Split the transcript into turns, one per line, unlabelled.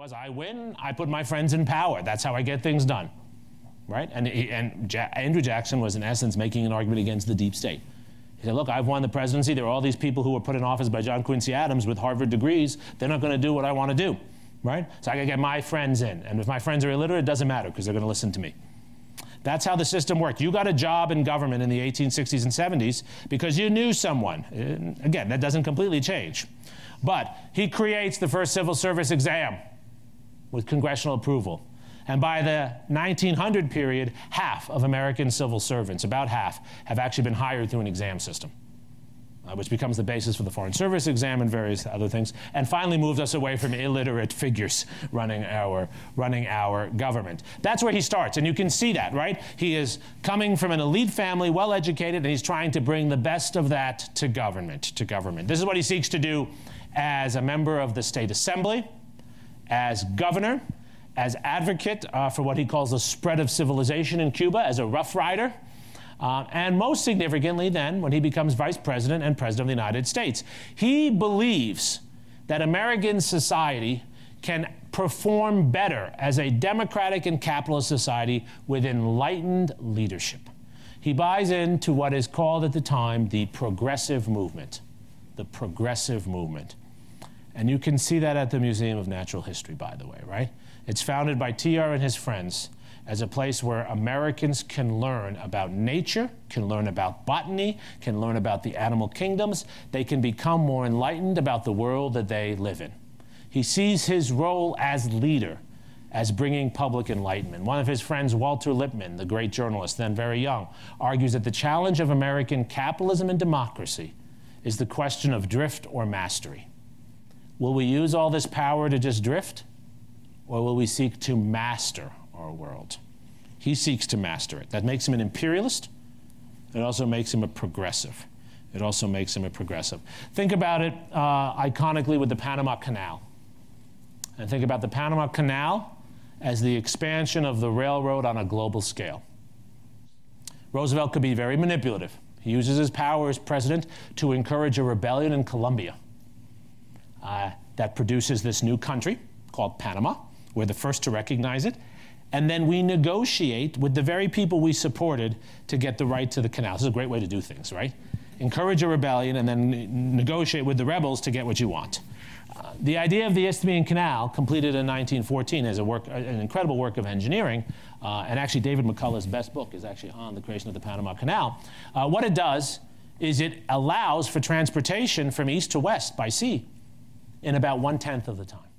was, I win, I put my friends in power. That's how I get things done, right? And Andrew Jackson was, in essence, making an argument against the deep state. He said, look, I've won the presidency. There are all these people who were put in office by John Quincy Adams with Harvard degrees. They're not going to do what I want to do, right? So I got to get my friends in. And if my friends are illiterate, it doesn't matter because they're going to listen to me. That's how the system worked. You got a job in government in the 1860s and 70s because you knew someone. Again, that doesn't completely change. But he creates the first civil service exam with congressional approval. And by the 1900 period, half of American civil servants, about half, have actually been hired through an exam system, which becomes the basis for the Foreign Service exam and various other things, and finally moves us away from illiterate figures running our government. That's where he starts, and you can see that, right? He is coming from an elite family, well-educated, and he's trying to bring the best of that to government. This is what he seeks to do as a member of the State Assembly, as governor, as advocate for what he calls the spread of civilization in Cuba, as a Rough Rider, and most significantly then, when he becomes vice president and president of the United States. He believes that American society can perform better as a democratic and capitalist society with enlightened leadership. He buys into what is called at the time the progressive movement. The progressive movement. And you can see that at the Museum of Natural History, by the way, right? It's founded by T.R. and his friends as a place where Americans can learn about nature, can learn about botany, can learn about the animal kingdoms. They can become more enlightened about the world that they live in. He sees his role as leader as bringing public enlightenment. One of his friends, Walter Lippmann, the great journalist, then very young, argues that the challenge of American capitalism and democracy is the question of drift or mastery. Will we use all this power to just drift? Or will we seek to master our world? He seeks to master it. That makes him an imperialist. It also makes him a progressive. Think about it iconically with the Panama Canal. And think about the Panama Canal as the expansion of the railroad on a global scale. Roosevelt could be very manipulative. He uses his power as president to encourage a rebellion in Colombia that produces this new country called Panama. We're the first to recognize it. And then we negotiate with the very people we supported to get the right to the canal. This is a great way to do things, right? Encourage a rebellion and then negotiate with the rebels to get what you want. The idea of the Isthmian Canal, completed in 1914, is an incredible work of engineering. And actually, David McCullough's best book is actually on the creation of the Panama Canal. What it does is it allows for transportation from east to west by sea in about 1/10 of the time.